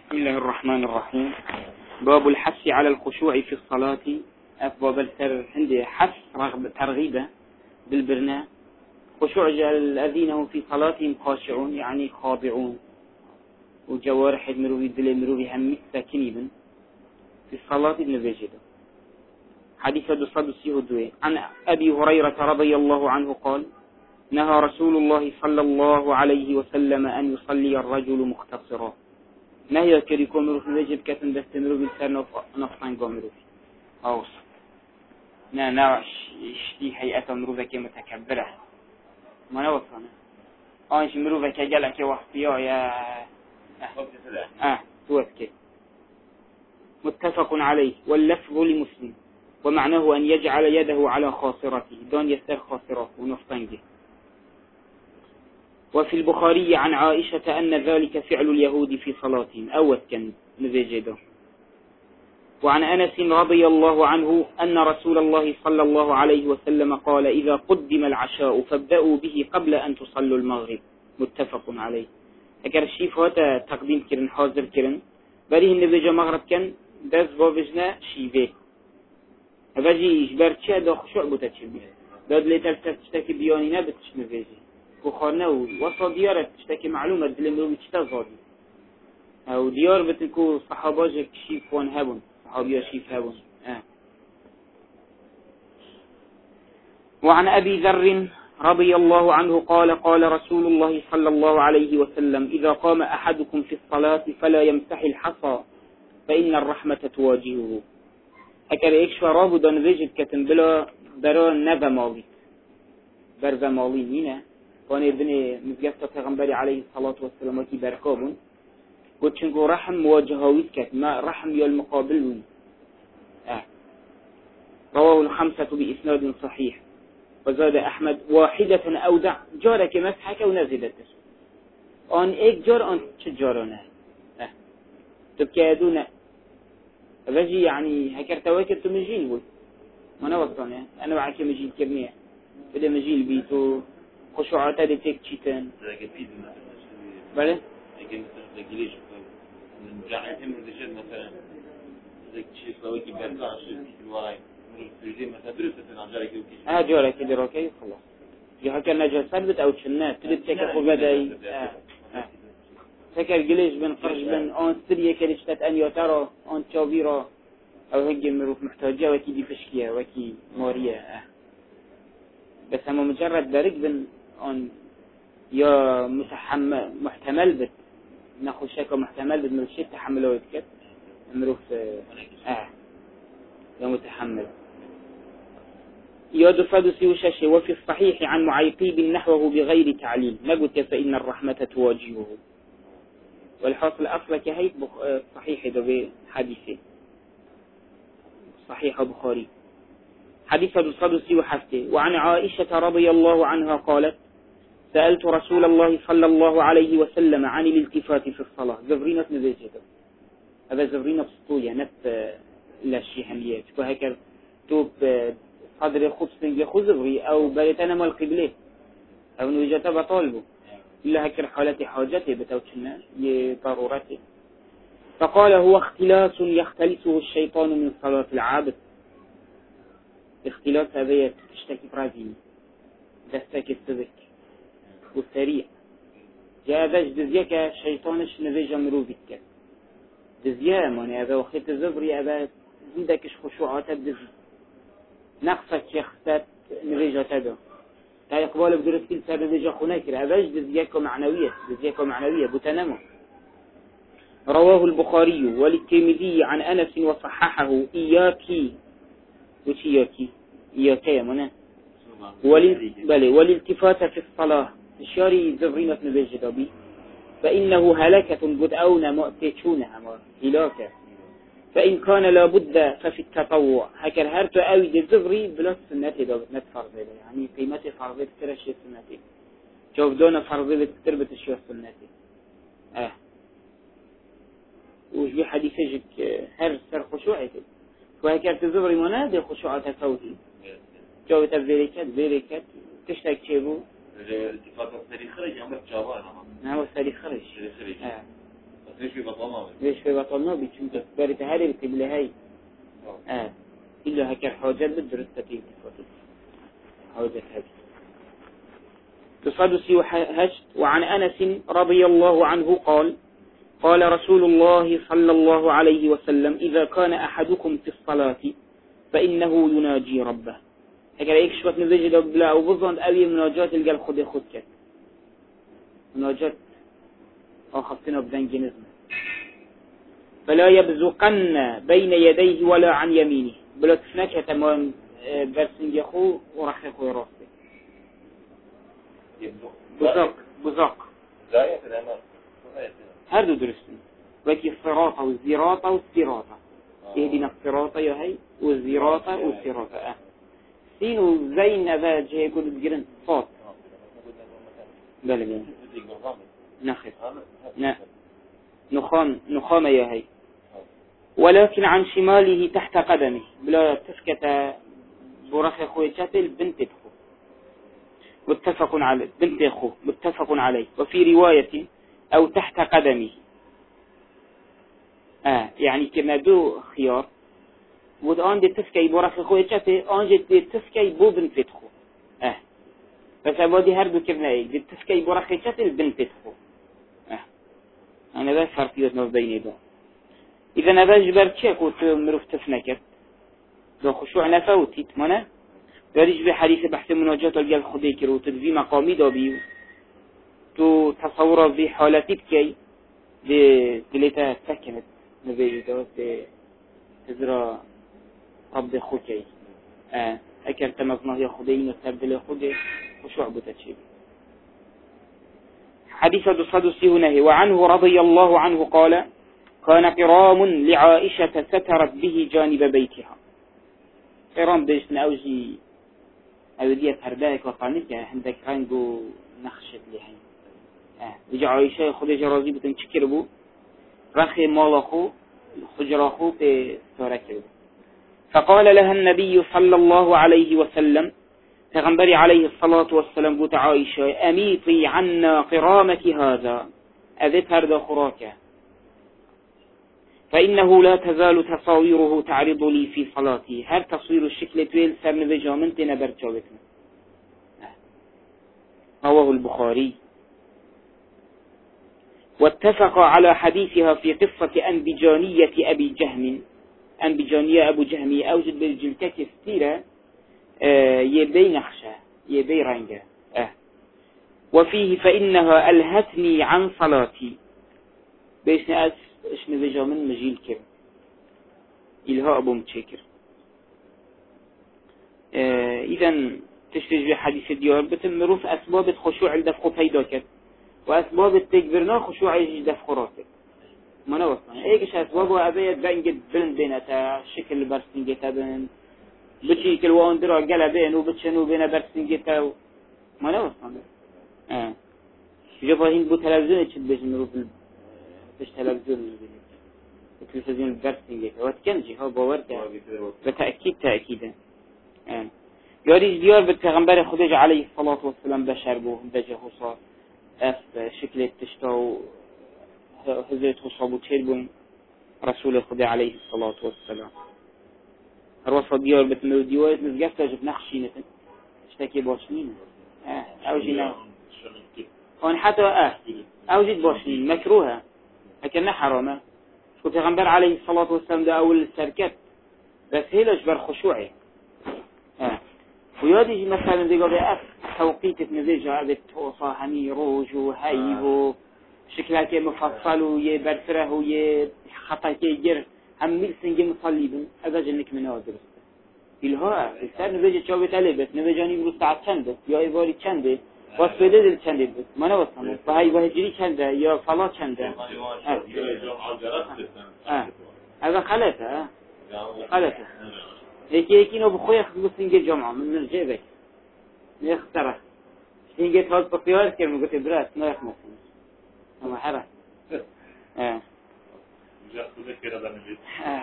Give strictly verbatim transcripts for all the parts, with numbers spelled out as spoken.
بسم الله الرحمن الرحيم. باب الحث على الخشوع في الصلاة. أفضل التر عندي حث رغبة ترغيبة بالبرناء خشوع الذين هم في صلاتهم خاشعون يعني خاضعون وجوارح المروي دل المروي هم ساكنين في الصلاة النبيجة. حديث الصدوسي هدوي عن أبي هريرة رضي الله عنه قال: نهى رسول الله صلى الله عليه وسلم أن يصلي الرجل مختصرا. نهي كريكو مروف نجد كتن دستمرو بالسر نفطان قامروف أوص نا نا اشتي هيئة مروفة كمتكبرة ما نوصنا آنش مروفة كجلك وحطيا يا اه, آه. توسك متفق عليه واللفظ لمسلم ومعناه أن يجعل يده على خاصرته دون يستر خاصرته ونفطنجه. وفي البخاري عن عائشة أن ذلك فعل اليهود في صلاتهم أوت كان نزيجده. وعن أنس رضي الله عنه أن رسول الله صلى الله عليه وسلم قال: إذا قدم العشاء فابدأوا به قبل أن تصلوا المغرب. متفق عليه. أكر الشيف هذا تقديم كرن حاضر كرن بريه النبي مغرب كان دز بابجنا شيفه هبجي إجبار تشا دا خشوع بتشبه داد ليتر تشتكي بياني نبتش نبيجي وخارنه وصل ديارة تشتكي معلومة دلمرو بتشتا زادي أو ديار بتنكو صحاباجك شيف وان هبون صحابيا شيف هبون آه. وعن أبي ذر رضي الله عنه قال: قال رسول الله صلى الله عليه وسلم: إذا قام أحدكم في الصلاة فلا يمسح الحصى فإن الرحمة تواجهه. أكر إيش فرابو دان ويجد كتن بلا برا نبا مالي برا مالي هنا وأنا ابن مزجفة پیغمبر عليه الصلاة والسلام كي بركابون قلت شنكو رحم مواجهويت كت ما رحم يا المقابل آه. رواه الخمسة بإسناد صحيح. وزاد أحمد: واحدة أودع جارك مسحك ونزدت آن إيك جار آن تجارنا آه. تبكيدون بجي يعني هكر تواكب تمجيل قول ما نوصلنا أنا وعك مجيل كرنية بدا مجيل بيتو خشوعات هذه تك شيتان بله لكن مثلا تجيليش نرجعهم للجد مثلا زي شيء سويكي بيرجع شيء في الواي من الفيديو مثلا درست عن جارك وكيش اه جارك دراكي خلاص دي هكر نجا ثبت أو تشنات تريد تك أخو بداي اه اه تكر جليش بن قرش بن آن سرية كريشتات أن يترى آن تشاويرا أو هنجي مروف محتاجة وكي دي فشكية وكي مارية اه بس هم مجرد درج بن آن يا متحمل محتمل بت ناخذ شيء محتمل بت من الشيء تحمله يتكت مروف اه يا متحمل يا دفادسي وشاشة. وفي الصحيح عن معيقيب نحوه بغير تعليل ما قلت فإن الرحمة تواجهه. والحاصل أصلك هيك صحيح ده بحديثه صحيح بخاري حديث الصدوسي وحفته. وعن عائشة رضي الله عنها قالت: سألت رسول الله صلى الله عليه وسلم عن الالتفات في الصلاة. زفرينة نزيجته هذا زفرينة بسطوية نت للشيحانيات وهكذا توب صدر خبص يخو زفري أو بلتنا ما القبلة أو نوجته بطالبه إلا هكذا حالة حاجته بتوتنا ضرورته. فقال: هو اختلاس يختلسه الشيطان من صلاة العابد. اختلاس هذا تشتكي برازيني دستك السذك والسريع جاء ذاش دزيك شيطانش نزيجة مروفيتك دزيا ماني هذا وخيط الزبري هذا زندكش خشوعات دزي نقصك يخصات نزيجة تدو تا يقبال بدرس كل سر نزيجة خناكر هذاش دزيك معنوية دزيك معنوية بتنمو. رواه البخاري وللترمذي عن أنس وصححه: إياكي وش إياكي إياكي منا والالتفات في الصلاة الشاري زفرينة نبيج بي فإنه هلكة قد أونا مؤتشونها هلاكة. فإن كان لابد ففي التطوع هكذا هرتو أوي دي زفري بلا سنة دابت فرضي يعني قيمة فرضي ترشي سنة شوف دون فرضي تربت الشيء سنة اه وش بي حديثك هر سر خشوعي وهكذا تزفري منادي خشوعة فوتي جاوبت بيركات بيركات تشتاك تشيبو الاتفاق السري خرج عمر جوان نعم السري خرج السري خرج اه ليش في بطلنا ليش في بطلنا بيشوف بارت هذه القبلة هاي آه إلا هكر حاجات بالدرس تكيف حاجات هذه تصادسي وهشت. وعن أنس رضي الله عنه قال قال رسول الله صلى الله عليه وسلم إذا كان أحدكم في الصلاة فإنه يناجي ربه. هكذا يكشفت نزيج دبلا وبظن أبي مناجات القلب خد خد كت مناجات أخذتنا بذنج نزمة. فلا يبزقن بين يديه ولا عن يمينه بلا تفنك تمام برسنج يخو ورخ يخو راسه بزاق بزاق لا يتنامر هردو درسنا وكي الصراطة والزراطة والسراطة اهدنا الصراطة يا هي والزراطة والسراطة اه سينو زين ذا جاي يقول بجرن صوت بلا بلا نخف نخام نخام يا هي ولكن عن شماله تحت قدمه بلا تسكت برخ أخوه شاتل بنت أخوه متفق عليه بنت أخوه متفق عليه. وفي رواية أو تحت قدمه آه يعني كما دو خيار ود آن دي تسكي برخ أخوه شاتل آن دي تسكي بو بنت أخوه آه بس أبادي هردو كرنا إيه دي تسكي برخ شاتل بنت أخوه آه أنا ذا فرقيات نوبيني دو. إذا نباش برشاك وتمرف تفنكت لو خشوع نفوتي تمنى داريش بحديث بحث مناجات الجل خدي كرو تدفي مقامي دابيو تو تصور في حالتي بكي دليتا سكنت نبيجي دوت تزرى رب خوكي اه اكر تمزناه يا خدي نستبدل خدي خشوع بتتشيب. حديث دصدسي هنا. وعنه رضي الله عنه قال كان قرام لعائشة سترت به جانب بيتها. قرام بيش نأوجي أودية هردائك وطانيك عندك رنجو نخشت لحين آه. وجا عائشة خديجة رضي بتنشكر بو رخي مالخو خجراخو بستوركر. فقال لها النبي صلى الله عليه وسلم تغنبري عليه الصلاة والسلام بوت عائشة أميطي عنا قرامك هذا أذت هرد خراكه فإنه لا تزال تصاويره تعرض لي في صلاتي. هر تصوير الشكل تويل سرن بجامنت نبر جاوتنا. رواه البخاري. واتفق على حديثها في قصة أنبجانية أبي جهم. أنبجانية أبو جهم أوجد بالجلتك ستيرة آه يبي نخشة يبي رنجة آه. وفيه فإنها ألهتني عن صلاتي بيش نأس إيش نبجا من مجيل كر إلها أبو متشكر آه إذا تشتج بحديث الديار بتمروف أسباب الخشوع الدفق فيدا كر وأسباب التكبرنا خشوع يجي دفق راتب ما نوصل إيش أسباب وأبيت بنجد بلن بينتا شكل برسنجتا بين بتشيكل واندرا جل بين وبتشنو بين برسنجتا ما نوصل آه جبهين بو تلفزيون تشد بيش نروف فيش تلفزيون التلفزيون البرسنجة واتكنجي هو باورده بتأكيد تأكيدا آه. ياريج ديار بالتغنبر خديج عليه الصلاة والسلام بشر بو بجه خصا اف شكل التشتاو هزيت خصا بو تشيربون رسول خديج عليه الصلاة والسلام الوصف ديار بتمو ديوات نزقفتا جب نخشي نتن اشتاكي باشنين اه اوجينا هون حتى اه اوجد باشنين مكروها لكنها حرامة شو پیغمبر عليه الصلاة والسلام ده أول السركت بس هيلش بر خشوعي آه. ويادي مثلا دي قضي أف توقيت نزيجة عبد توصى همي روج وهيب وشكلك مفصل ويبرفره ويخطاك يجر هم ميل سنجي مصليبن هذا جنك من هذا درسته إلها السر نزيجة شابت عليه بس نزيجاني بروس ساعت چنده يا إيواري چنده واسبده دل چنده بس ما نوصنه فهي وهجري چنده یا فلا چنده آه. آه. هذا خلفه آه. خلفه هيك هيك نو بخويا خذ سنجي جمعة من نرجع بك نختاره سنجي تفضل بقيار كم قلت براس ما يخمس أما حرة آه. آه.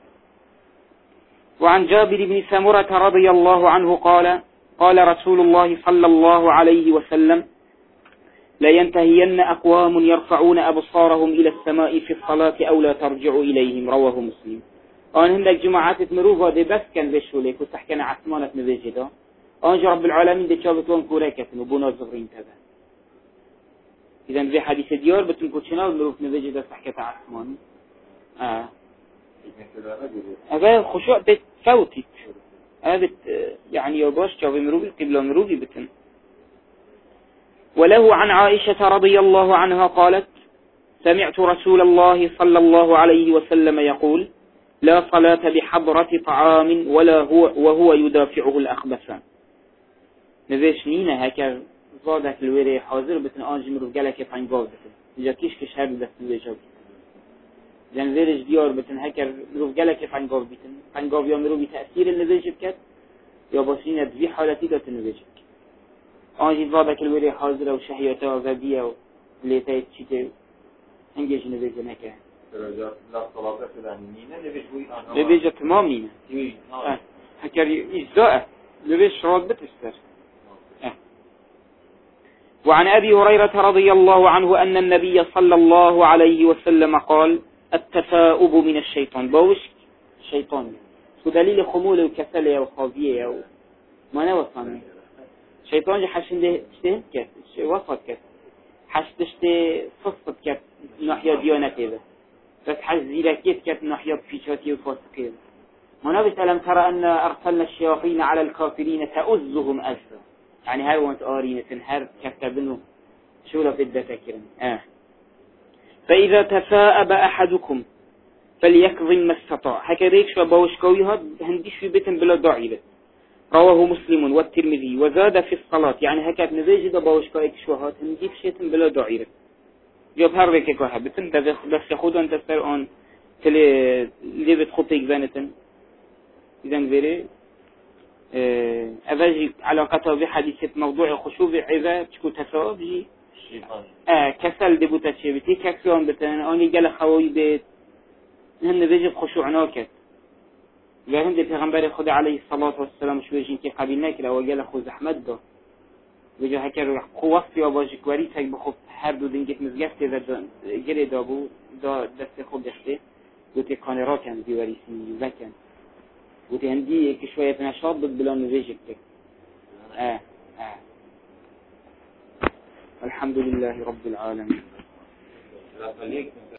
وعن جابر بن سمرة رضي الله عنه قال قال رسول الله صلى الله عليه وسلم لا ينتهين أقوام يرفعون أبصارهم إلى السماء في الصلاة أو لا ترجع إليهم. رواه مسلم. آن هندك جماعات تمروفا دي بس كان بشوليك وتحكينا عثمانة نبيجدا. آن رب العالمين دي شابتون كوريكتن وبونا زغرين تبا. إذن في حديث ديار بتنكو شنال مروف نبيجدا تحكيت عثمان. آه. هذا خشوع بتفوتت. هذا يعني يباش شابي مروفي قبل مروفي بتن. وله عن عائشة رضي الله عنها قالت: سمعت رسول الله صلى الله عليه وسلم يقول: لا صلاة بحضرة طعام ولا هو وهو يدافعه الأخبثان. نذيش نينا هكذا زادك الوري حاضر بتن آنج مروف قالك يفعين قاو بتن إذا كيش كش هر دست الوجه لأن ذيرش ديار بتن هكذا مروف قالك يفعين قاو بتن فعين قاو يا مروف تأثير النذيش بكت يا باسين دفي حالتي دات النذيش آنج زادك الوري حاضر وشهيته وغبية وليتايت شيته هنجيش نذيش نكه لا صلاة فلان نينا نبيش وي أنا نبيش تمام نينا آه هكذا إجزاء نبيش راد بتستر. وعن أبي هريرة رضي الله عنه أن النبي صلى الله عليه وسلم قال: التثاؤب من الشيطان. باوش شيطان ودليل خمول وكسل وخاضية ما نوصل شيطان حشنده تشتهد كت وصلت كت حشتشته صفت كت ناحية ديانته ذا بس حش زيلكيت كت ناحية فيشاتي وفاسقين. ما نبي ألم ترى أن أرسلنا الشياطين على الكافرين تأزهم أزا يعني هاي وانت آرينة هر كتبنه شو لا بدأ تكرن آه. فإذا تثاءب أحدكم فليكظم ما استطاع. هكذا شو باوشكوي هاد هنديش في بيتن بلا ضعيف. رواه مسلم والترمذي وزاد في الصلاة يعني هكذا نبيجي دا باوشكوي شو هاد هنديش شيتن بلا ضعيف. جاب هر بك كواحد بتن ده بس ياخدون أنت سر آن تلي اللي بتخطيك زانتن إذا غيره أفاجي علاقته بحديثة موضوع خشوع عذا تكون تثاؤب آه كسل دبوتا شيء بتي كسلان بتن أني جل خوي بيت هم نبيجي خشوع ناكت جاهم دي پیغمبر خدا عليه الصلاة والسلام شو يجين كي قبيل نكره وجل خو زحمت ده بيجا هكذا قواسي وباجي كواريس هيك بخوف هر دو دنجت مزجفت إذا جري دابو دا دست خوب دسته دوتي كانرا كان ديواريسي وكان وتي هندي كشوية نشاط بلا نزيجك آه آه الحمد لله رب العالمين.